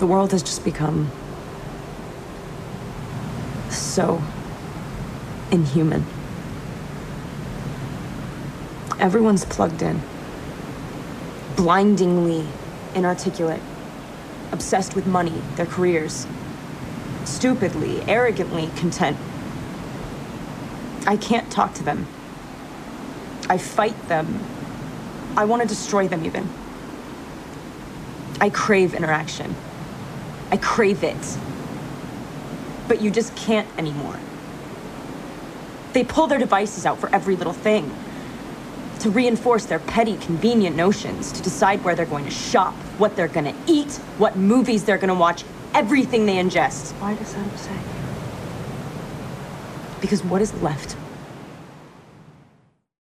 The world has just become so inhuman. Everyone's plugged in, blindingly inarticulate, obsessed with money, their careers, stupidly, arrogantly content. I can't talk to them. I fight them. I want to destroy them even. I crave interaction. I crave it. But you just can't anymore. They pull their devices out for every little thing. To reinforce their petty, convenient notions, to decide where they're going to shop, what they're going to eat, what movies they're going to watch, everything they ingest. Why does that upset you? Because what is left